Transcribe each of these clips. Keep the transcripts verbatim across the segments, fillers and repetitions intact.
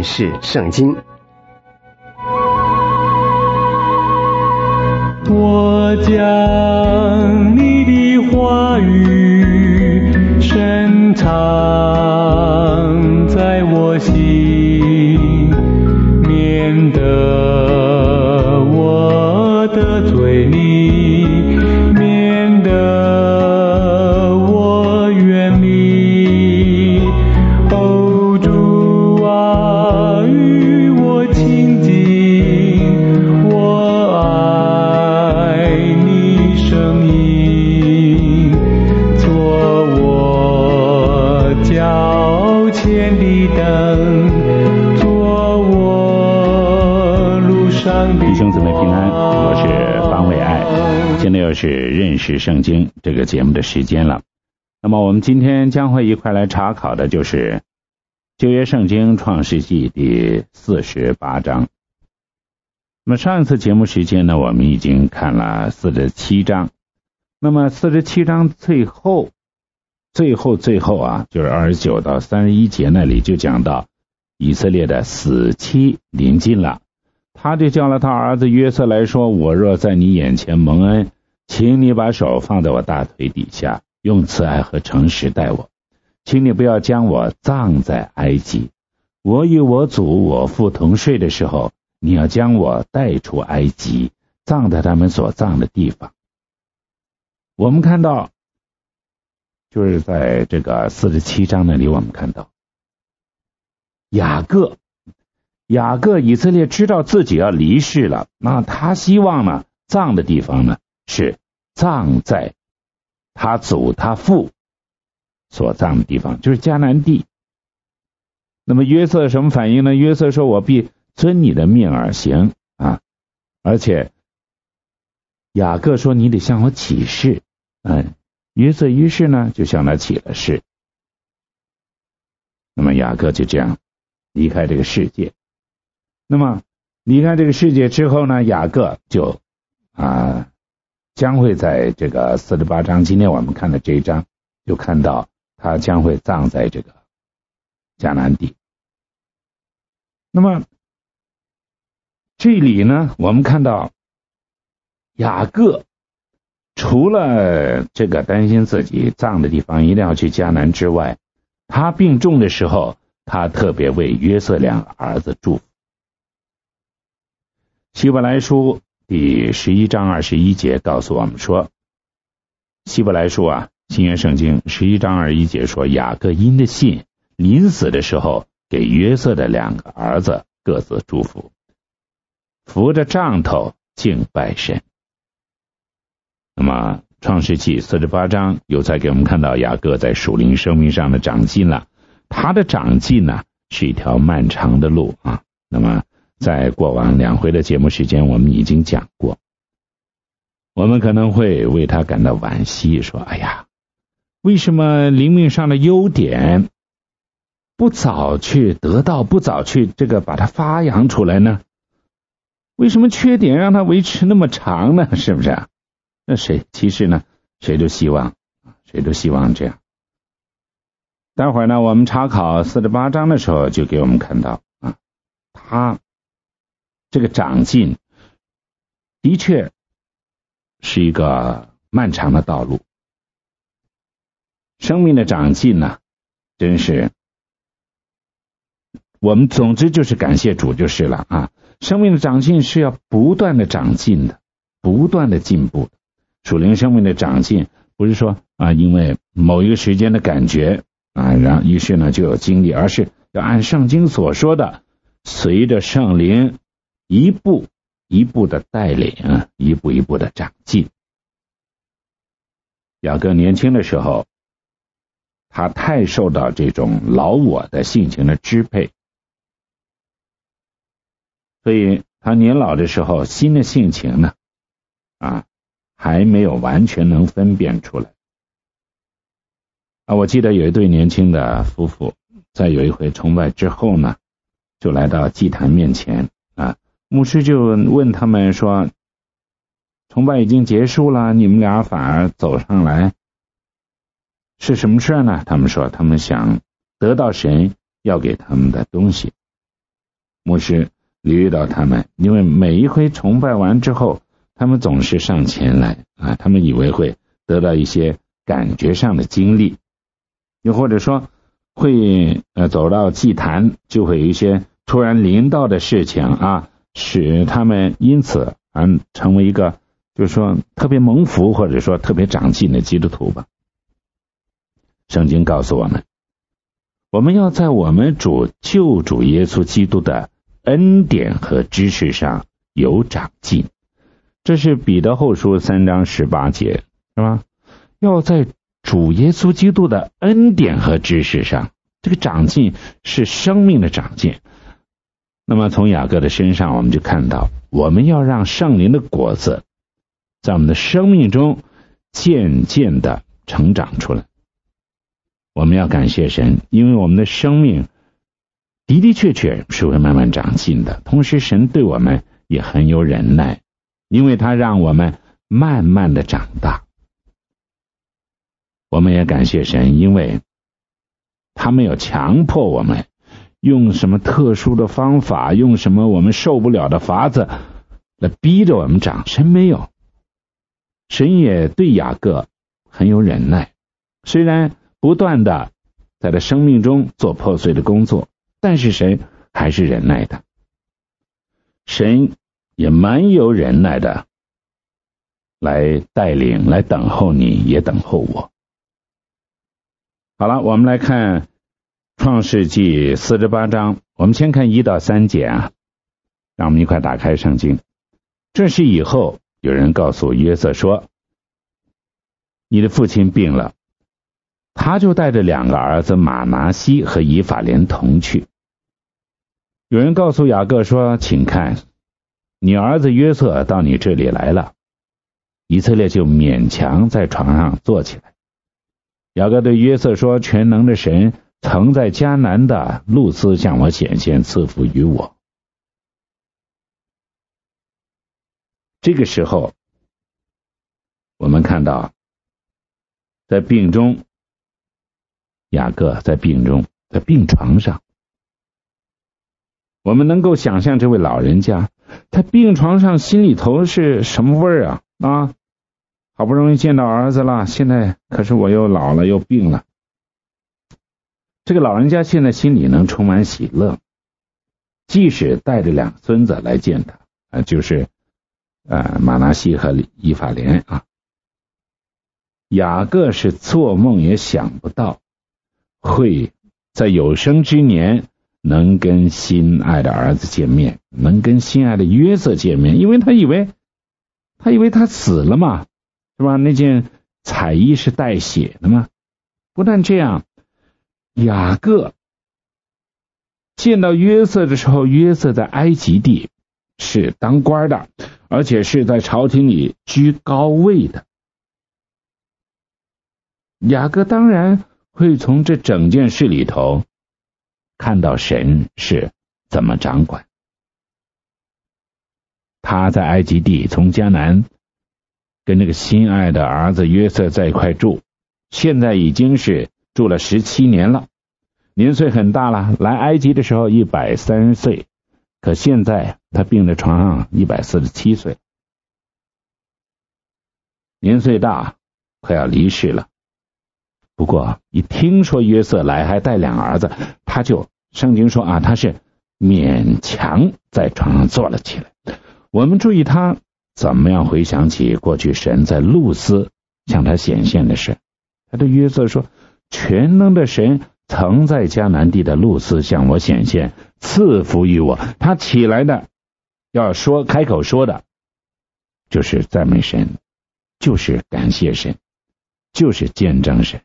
认识圣经。 我将你的话语深藏在我心，免得我得罪你，免得我远离。哦，主啊，与我亲近，我爱你声音，做我脚前的灯，做我路上的弟兄姊妹平安，我是方伟爱。现在又是认识圣经这个节目的时间了。那么我们今天将会一块来查考的就是旧约圣经创世纪第四十八章。那么上一次节目时间呢，我们已经看了四十七章。那么四十七章最后最后最后啊，就是二十九到三十一节那里就讲到以色列的死期临近了，他就叫了他儿子约瑟来说，我若在你眼前蒙恩，请你把手放在我大腿底下，用慈爱和诚实待我，请你不要将我葬在埃及，我与我祖我父同睡的时候，你要将我带出埃及，葬在他们所葬的地方。我们看到就是在这个四十七章那里，我们看到雅各雅各以色列知道自己要离世了，那他希望呢葬的地方呢是葬在他祖他父所葬的地方，就是迦南地。那么约瑟什么反应呢？约瑟说，我必遵你的命而行啊！而且雅各说，你得向我起誓。嗯，约瑟于是呢就向他起了誓。那么雅各就这样离开这个世界。那么离开这个世界之后呢，雅各就啊将会在这个四十八章，今天我们看的这一章，就看到他将会葬在这个迦南地。那么这里呢，我们看到雅各除了这个担心自己葬的地方一定要去迦南之外，他病重的时候，他特别为约瑟两个儿子祝福。希伯来书第十一章二十一节告诉我们说，希伯来书啊，新约圣经十一章二十一节说，雅各因的信临死的时候给约瑟的两个儿子各自祝福，扶着杖头敬拜神。那么创世纪四十八章又再给我们看到雅各在属灵生命上的长进了。他的长进呢是一条漫长的路啊。那么在过往两回的节目时间我们已经讲过，我们可能会为他感到惋惜，说哎呀，为什么灵命上的优点不早去得到，不早去这个把它发扬出来呢？为什么缺点让它维持那么长呢？是不是啊？那谁其实呢谁都希望谁都希望这样。待会儿呢我们查考四十八章的时候就给我们看到啊，他这个长进的确是一个漫长的道路。生命的长进呢真是我们总之就是感谢主就是了啊！生命的长进是要不断的长进的，不断的进步的。属灵生命的长进不是说啊，因为某一个时间的感觉啊，然后于是呢就有经历，而是要按圣经所说的，随着圣灵一步一步的带领，一步一步的长进。雅各年轻的时候，他太受到这种老我的性情的支配，所以他年老的时候，新的性情呢啊还没有完全能分辨出来。啊，我记得有一对年轻的夫妇，在有一回崇拜之后呢，就来到祭坛面前啊，牧师就问他们说，崇拜已经结束了，你们俩反而走上来，是什么事呢？他们说他们想得到神要给他们的东西。 牧师留意到他们，因为每一回崇拜完之后，他们总是上前来啊，他们以为会得到一些感觉上的经历，又或者说会呃走到祭坛，就会有一些突然临到的事情啊，使他们因此而成为一个就是说特别蒙福或者说特别长进的基督徒吧。圣经告诉我们，我们要在我们主救主耶稣基督的恩典和知识上有长进，这是彼得后书三章十八节，是吧？要在主耶稣基督的恩典和知识上，这个长进是生命的长进。那么从雅各的身上我们就看到，我们要让圣灵的果子在我们的生命中渐渐的成长出来。我们要感谢神，因为我们的生命的的确确是会慢慢长进的，同时神对我们也很有忍耐，因为他让我们慢慢的长大。我们也感谢神，因为他没有强迫我们用什么特殊的方法，用什么我们受不了的法子来逼着我们长，神没有。神也对雅各很有忍耐，虽然不断的在他生命中做破碎的工作，但是神还是忍耐的。神也蛮有忍耐的来带领，来等候你，也等候我。好了，我们来看创世纪四十八章，我们先看一到三节啊，让我们一块打开圣经。这是以后有人告诉约瑟说，你的父亲病了，他就带着两个儿子马拿西和以法莲同去。有人告诉雅各说，请看，你儿子约瑟到你这里来了。以色列就勉强在床上坐起来。雅各对约瑟说，全能的神曾在迦南的路斯向我显现，赐福于我。这个时候我们看到，在病中，雅各在病中，在病床上，我们能够想象这位老人家在病床上心里头是什么味儿啊啊！好不容易见到儿子了，现在可是我又老了又病了。这个老人家现在心里能充满喜乐，即使带着两孙子来见他，呃、就是呃马拿西和以法莲啊。雅各是做梦也想不到会在有生之年能跟心爱的儿子见面，能跟心爱的约瑟见面，因为他以为他以为他死了嘛，是吧？那件彩衣是带血的嘛。不但这样，雅各见到约瑟的时候，约瑟在埃及地是当官的，而且是在朝廷里居高位的。雅各当然会从这整件事里头看到神是怎么掌管。他在埃及地从迦南跟那个心爱的儿子约瑟在一块住，现在已经是住了十七年了，年岁很大了。来埃及的时候一百三十岁，可现在他病在床上一百四十七岁，年岁大，快要离世了。不过一听说约瑟来还带两个儿子，他就圣经说啊，他是勉强在床上坐了起来。我们注意他怎么样回想起过去神在路斯向他显现的事。他对约瑟说，全能的神曾在迦南地的路斯向我显现，赐福于我。他起来的要说开口说的就是赞美神，就是感谢神，就是见证神。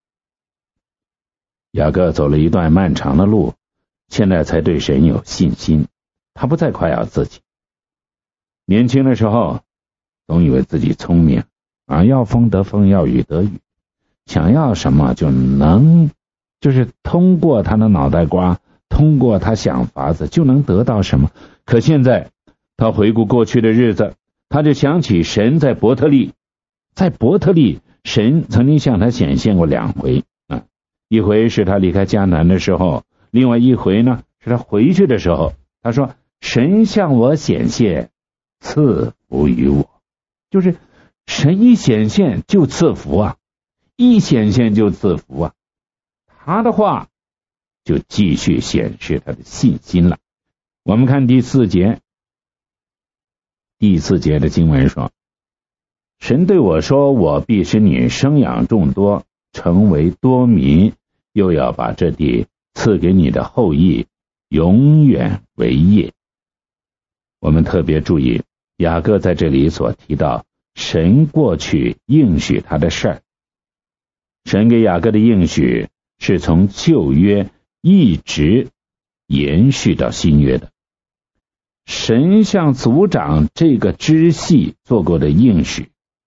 雅各走了一段漫长的路，现在才对神有信心，他不再夸耀自己。年轻的时候总以为自己聪明啊，要风得风，要雨得雨，想要什么就能，就是通过他的脑袋瓜，通过他想法子就能得到什么。可现在他回顾过去的日子，他就想起神在伯特利，在伯特利神曾经向他显现过两回啊，一回是他离开迦南的时候，另外一回呢是他回去的时候他说神向我显现，赐福于我，就是神一显现就赐福啊，一显现就赐福啊。他的话就继续显示他的信心了。我们看第四节，第四节的经文说，神对我说，我必使你生养众多，成为多民，又要把这地赐给你的后裔，永远为业。我们特别注意雅各在这里所提到神过去应许他的事儿。神给雅各的应许是从旧约一直延续到新约的。神向族长这个支系做过的应许。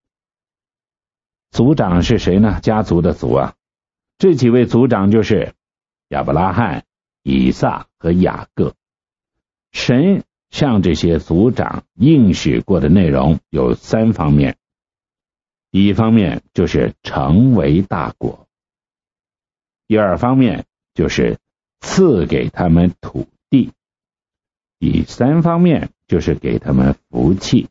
族长是谁呢？家族的族啊。这几位族长就是亚伯拉罕、以撒和雅各。神向这些族长应许过的内容有三方面。第一方面就是成为大国，第二方面就是赐给他们土地，第三方面就是给他们福气。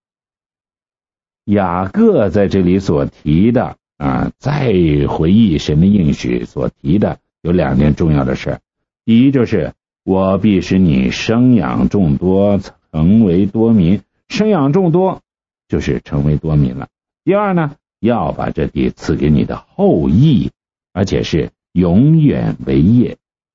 雅各在这里所提的啊，再回忆神的应许所提的有两件重要的事。第一就是我必使你生养众多，成为多民。生养众多就是成为多民了。第二呢，要把这地赐给你的后裔，而且是永远为业。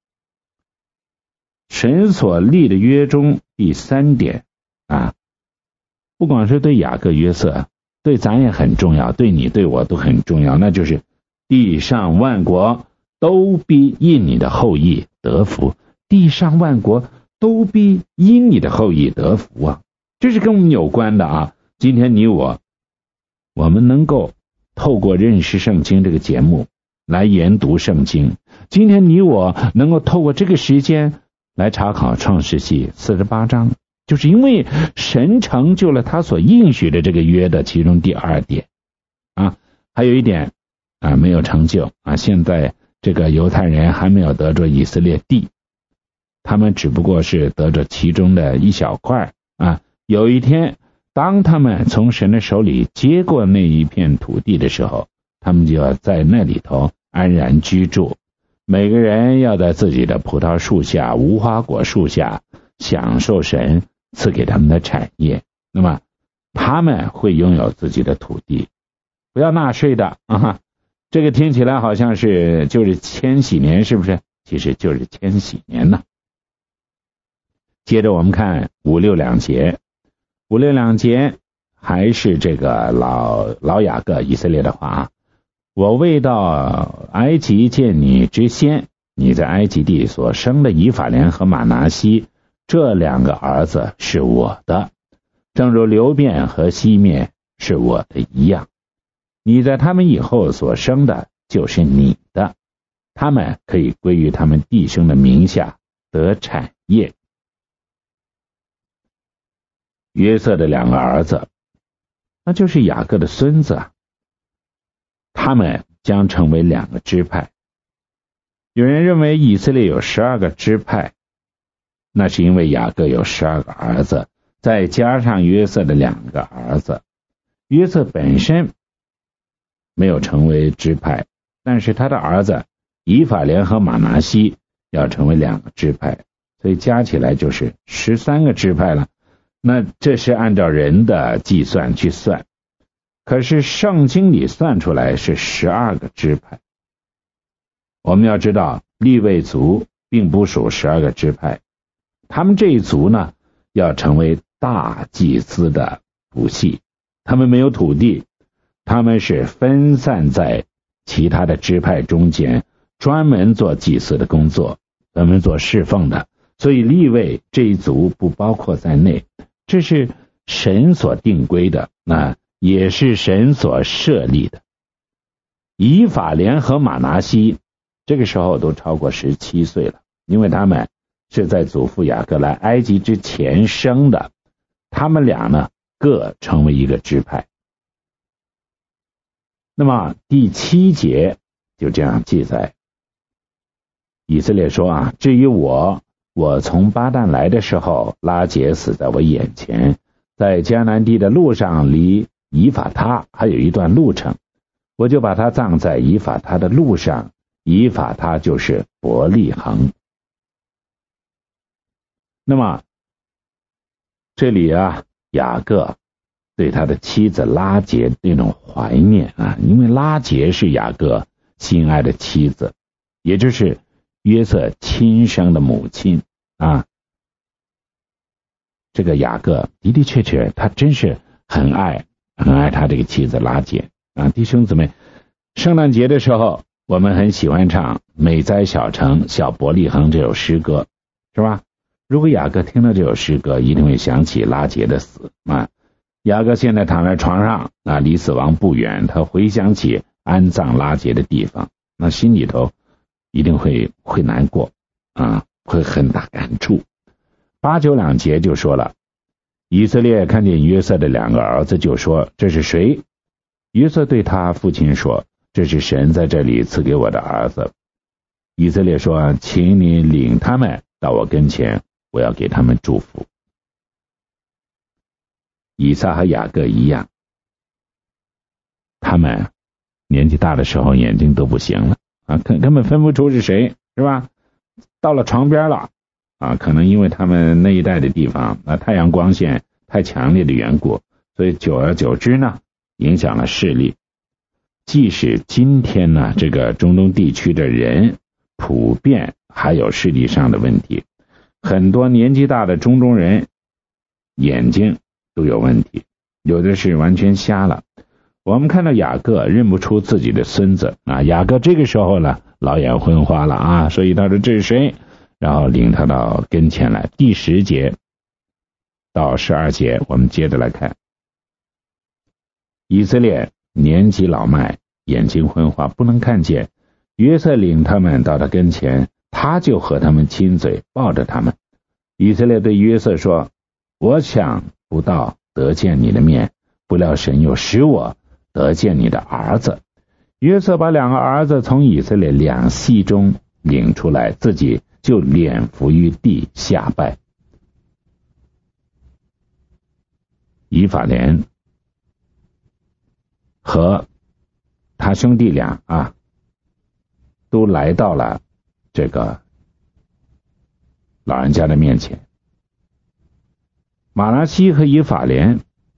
神所立的约中第三点啊，不光是对雅各约瑟，对咱也很重要，对你对我都很重要，那就是地上万国都必因你的后裔得福。地上万国都必因你的后裔得福啊，这是跟我们有关的啊。今天你我我们能够透过认识圣经这个节目来研读圣经，今天你我能够透过这个时间来查考创世纪四十八章，就是因为神成就了他所应许的这个约的其中第二点啊。还有一点啊没有成就啊，现在这个犹太人还没有得着以色列地，他们只不过是得着其中的一小块啊。有一天当他们从神的手里接过那一片土地的时候，他们就要在那里头安然居住，每个人要在自己的葡萄树下、无花果树下享受神赐给他们的产业。那么他们会拥有自己的土地，不要纳税的啊！这个听起来好像是就是千禧年，是不是？其实就是千禧年呢。接着我们看五六两节，五六两节还是这个老老雅各以色列的话啊。我未到埃及见你之先，你在埃及地所生的以法莲和马拿西这两个儿子是我的，正如流便和西面是我的一样。你在他们以后所生的就是你的，他们可以归于他们弟兄的名下得产业。约瑟的两个儿子，那就是雅各的孙子，他们将成为两个支派。有人认为以色列有十二个支派，那是因为雅各有十二个儿子，再加上约瑟的两个儿子。约瑟本身没有成为支派，但是他的儿子以法莲和马拿西要成为两个支派，所以加起来就是十三个支派了。那这是按照人的计算去算，可是圣经里算出来是十二个支派。我们要知道利未族并不属十二个支派，他们这一族呢要成为大祭司的谱系，他们没有土地，他们是分散在其他的支派中间，专门做祭司的工作，专门做侍奉的，所以利未这一族不包括在内。这是神所定规的，那也是神所设立的。以法莲和马拿西这个时候都超过十七岁了，因为他们是在祖父雅各来埃及之前生的，他们俩呢各成为一个支派。那么第七节就这样记载，以色列说啊，至于我， 我从巴旦来的时候，拉结死在我眼前，在迦南地的路上，离以法他还有一段路程，我就把他葬在以法他的路上。以法他就是伯利恒。那么这里啊，雅各对他的妻子拉结那种怀念啊，因为拉结是雅各心爱的妻子，也就是约瑟亲生的母亲啊。这个雅各的的确确他真是很爱很爱他这个妻子拉结啊。弟兄姊妹，圣诞节的时候我们很喜欢唱美哉小城小伯利恒这首诗歌，是吧？如果雅各听到这首诗歌，一定会想起拉结的死啊。雅各现在躺在床上啊，离死亡不远，他回想起安葬拉结的地方，那心里头一定会会难过啊，会很大感触。八九两节就说了，以色列看见约瑟的两个儿子，就说这是谁？约瑟对他父亲说，这是神在这里赐给我的儿子。以色列说，请你领他们到我跟前，我要给他们祝福。以撒和雅各一样，他们年纪大的时候眼睛都不行了啊，根本分不出是谁，是吧？到了床边了啊，可能因为他们那一带的地方啊，太阳光线太强烈的缘故，所以久而久之呢，影响了视力。即使今天呢，这个中东地区的人普遍还有视力上的问题，很多年纪大的中东人眼睛都有问题，有的是完全瞎了。我们看到雅各认不出自己的孙子啊，雅各这个时候呢，老眼昏花了啊，所以他说这是谁？然后领他到跟前来。第十节到十二节，我们接着来看。以色列年纪老迈，眼睛昏花，不能看见。约瑟领他们到他跟前，他就和他们亲嘴，抱着他们。以色列对约瑟说，我想不到得见你的面，不料神又使我得见你的儿子。约瑟把两个儿子从以色列两系中领出来，自己就脸伏于地下拜。以法莲和他兄弟俩啊，都来到了这个老人家的面前。马拿西和以法莲，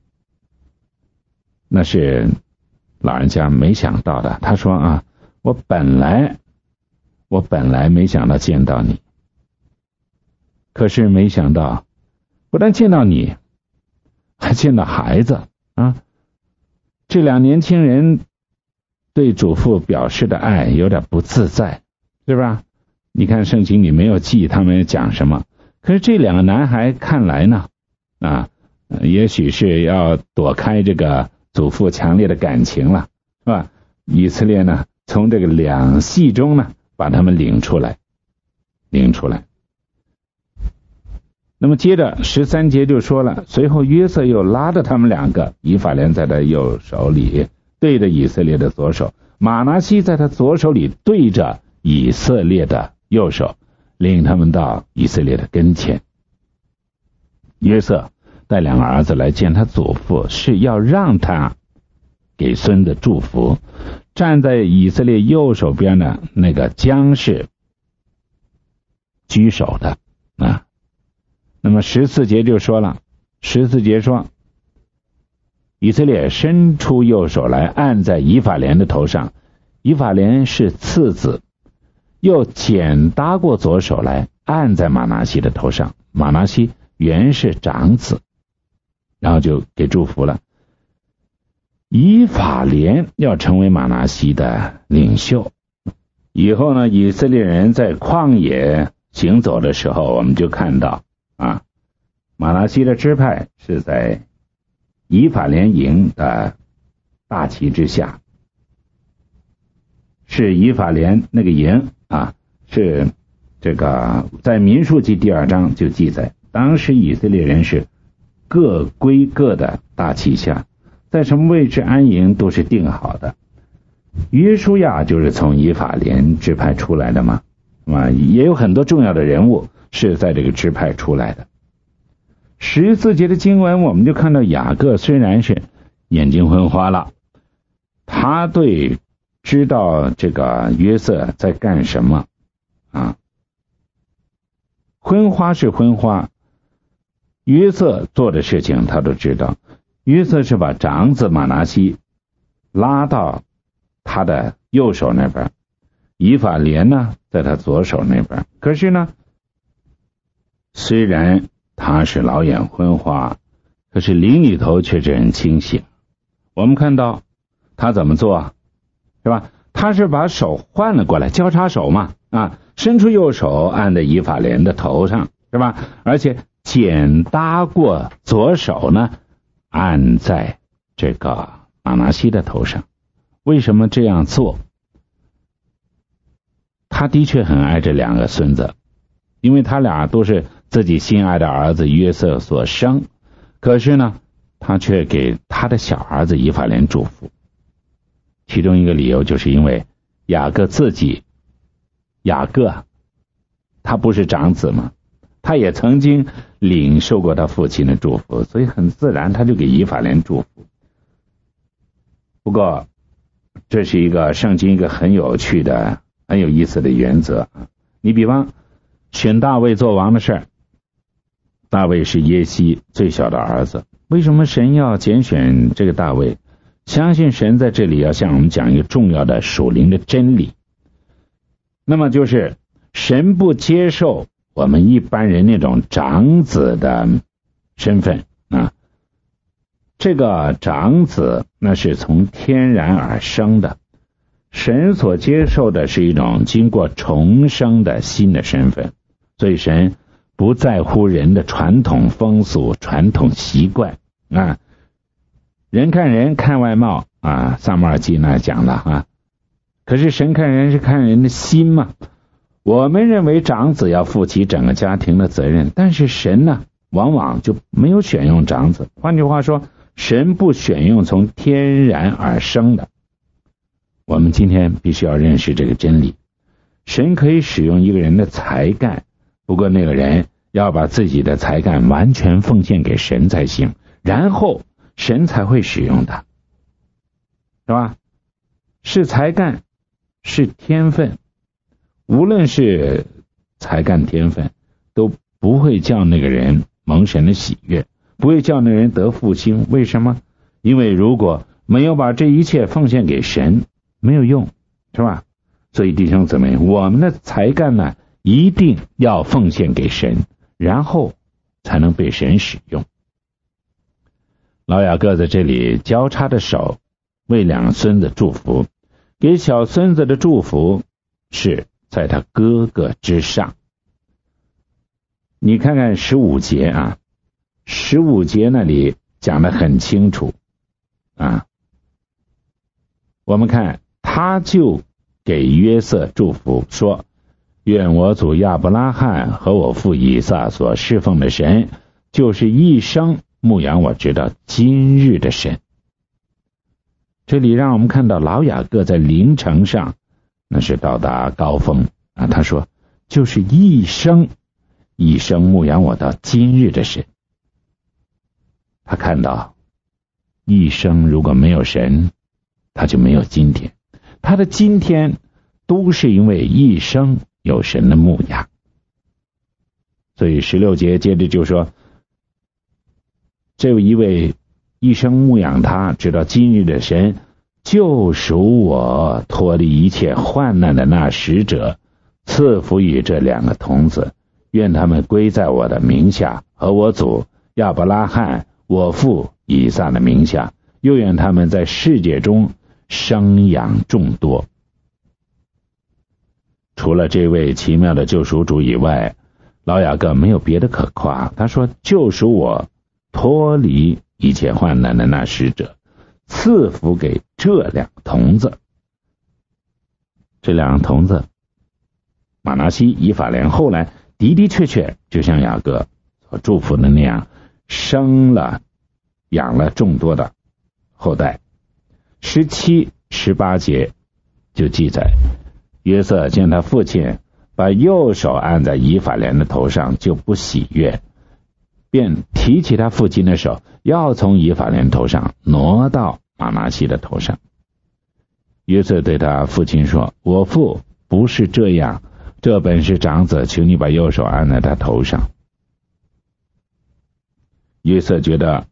那是老人家没想到的。他说啊，我本来我本来没想到见到你，可是没想到不但见到你，还见到孩子啊。这两年轻人对祖父表示的爱有点不自在，是吧？你看圣经里没有记他们讲什么，可是这两个男孩看来呢啊，也许是要躲开这个祖父强烈的感情了，是吧？以色列呢，从这个两系中呢，把他们领出来，领出来。那么接着十三节就说了，随后约瑟又拉着他们两个，以法莲在他右手里对着以色列的左手，马拿西在他左手里对着以色列的右手，领他们到以色列的跟前。约瑟带两个儿子来见他祖父，是要让他给孙子祝福。站在以色列右手边的那个将是居首的啊。那么十四节就说了，十四节说，以色列伸出右手来按在以法莲的头上，以法莲是次子，又简搭过左手来按在马拿西的头上，马拿西原是长子，然后就给祝福了。以法莲要成为马拿西的领袖。以后呢，以色列人在旷野行走的时候，我们就看到啊，马拿西的支派是在以法莲营的大旗之下，是以法莲那个营啊，是这个在民数记第二章就记载，当时以色列人是各归各的大旗下，在什么位置安营都是定好的。约书亚就是从以法莲支派出来的嘛， 啊，也有很多重要的人物是在这个支派出来的。十四节的经文我们就看到雅各虽然是眼睛昏花了，他对知道这个约瑟在干什么啊，昏花是昏花，约瑟做的事情他都知道。约瑟是把长子马拿西拉到他的右手那边，以法莲呢在他左手那边。可是呢，虽然他是老眼昏花，可是灵里头却是很清醒。我们看到他怎么做，是吧？他是把手换了过来，交叉手嘛，啊，伸出右手按在以法莲的头上，是吧？而且简搭过左手呢，按在这个马拿西的头上。为什么这样做？他的确很爱这两个孙子，因为他俩都是自己心爱的儿子约瑟所生，可是呢，他却给他的小儿子以法莲祝福。其中一个理由就是因为雅各自己，雅各他不是长子吗？他也曾经领受过他父亲的祝福，所以很自然他就给以法莲祝福。不过这是一个圣经一个很有趣的很有意思的原则。你比方选大卫做王的事儿，大卫是耶西最小的儿子，为什么神要拣选这个大卫？相信神在这里要向我们讲一个重要的属灵的真理，那么就是神不接受我们一般人那种长子的身份啊，这个长子那是从天然而生的，神所接受的是一种经过重生的新的身份，所以神不在乎人的传统风俗传统习惯啊。人看人看外貌啊，撒母耳记那讲的啊，可是神看人是看人的心嘛。我们认为长子要负起整个家庭的责任，但是神呢往往就没有选用长子。换句话说，神不选用从天然而生的。我们今天必须要认识这个真理，神可以使用一个人的才干，不过那个人要把自己的才干完全奉献给神才行，然后神才会使用他，是吧？是才干，是天分，无论是才干天分，都不会叫那个人蒙神的喜悦，不会叫那个人得复兴。为什么？因为如果没有把这一切奉献给神，没有用，是吧？所以弟兄姊妹，我们的才干呢，一定要奉献给神，然后才能被神使用。老雅各在这里交叉的手为两个孙子祝福，给小孙子的祝福是在他哥哥之上。你看看十五节啊，十五节那里讲得很清楚啊。我们看他就给约瑟祝福说，愿我祖亚伯拉罕和我父以撒所侍奉的神，就是一生牧养我直到今日的神。这里让我们看到老雅各在灵程上那是到达高峰啊。他说就是一生一生牧养我到今日的神。他看到一生如果没有神，他就没有今天，他的今天都是因为一生有神的牧养。所以十六节接着就说，这一位一生牧养他直到今日的神，救赎我脱离一切患难的那使者，赐福于这两个童子，愿他们归在我的名下，和我祖亚伯拉罕我父以撒的名下，又愿他们在世界中生养众多。除了这位奇妙的救赎主以外，老雅各没有别的可夸。他说救赎我脱离一切患难的那使者，赐福给这两个童子。这两个童子马拿西以法莲后来的的确确就像雅各所祝福的那样，生了养了众多的后代。十七十八节就记载，约瑟见他父亲把右手按在以法莲的头上，就不喜悦，便提起他父亲的手，要从以法莲头上挪到玛拿西的头上。约瑟对他父亲说：我父不是这样，这本是长子，请你把右手按在他头上。约瑟觉得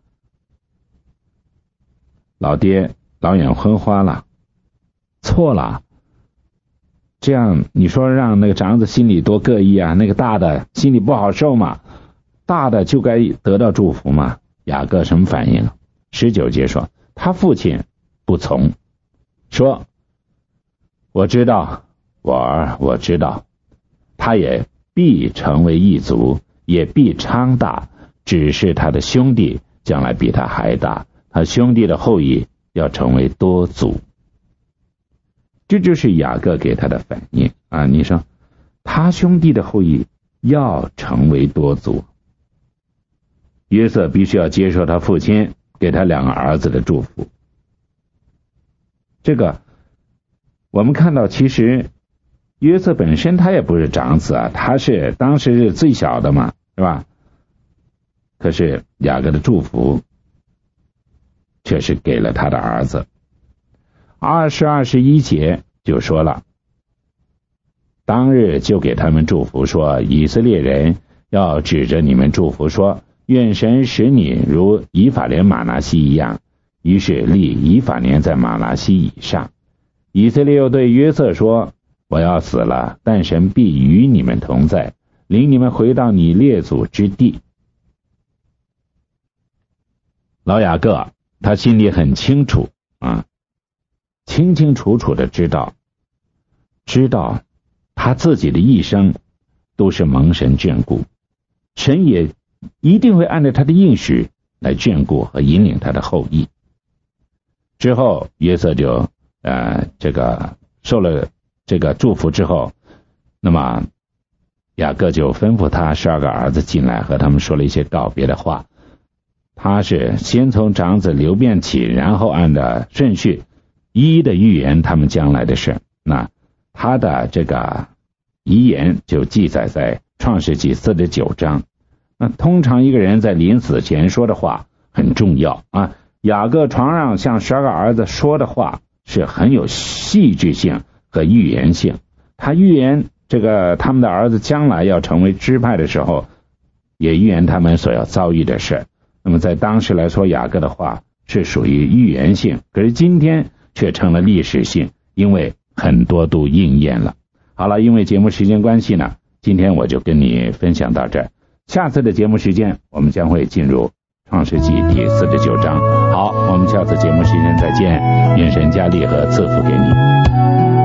老爹老眼昏花了，错了，这样你说让那个长子心里多膈应啊，那个大的心里不好受嘛，大的就该得到祝福嘛。雅各什么反应？十九节说他父亲不从，说我知道，我儿我知道，他也必成为一族，也必昌大，只是他的兄弟将来比他还大，他兄弟的后裔要成为多族。这就是雅各给他的反应啊！你说他兄弟的后裔要成为多族，约瑟必须要接受他父亲给他两个儿子的祝福。这个我们看到，其实约瑟本身他也不是长子啊，他是当时是最小的嘛，是吧？可是雅各的祝福却是给了他的儿子。二十二十一节就说了，当日就给他们祝福说，以色列人要指着你们祝福说，愿神使你如以法莲玛拿西一样。于是立以法莲在玛拿西以上。以色列又对约瑟说，我要死了，但神必与你们同在，领你们回到你列祖之地。老雅各他心里很清楚啊，清清楚楚的知道知道他自己的一生都是蒙神眷顾，神也一定会按照他的应许来眷顾和引领他的后裔。之后约瑟就呃这个受了这个祝福之后，那么雅各就吩咐他十二个儿子进来，和他们说了一些告别的话。他是先从长子流便起，然后按照顺序一一的预言他们将来的事。那他的这个遗言就记载在创世纪四十九章。那通常一个人在临死前说的话很重要啊。雅各床上向十二个儿子说的话是很有戏剧性和预言性。他预言这个他们的儿子将来要成为支派的时候，也预言他们所要遭遇的事。那么在当时来说，雅各的话是属于预言性，可是今天却成了历史性，因为很多都应验了。好了，因为节目时间关系呢，今天我就跟你分享到这儿。下次的节目时间我们将会进入创世纪第四十九章。好，我们下次节目时间再见，愿神加力和赐福给你。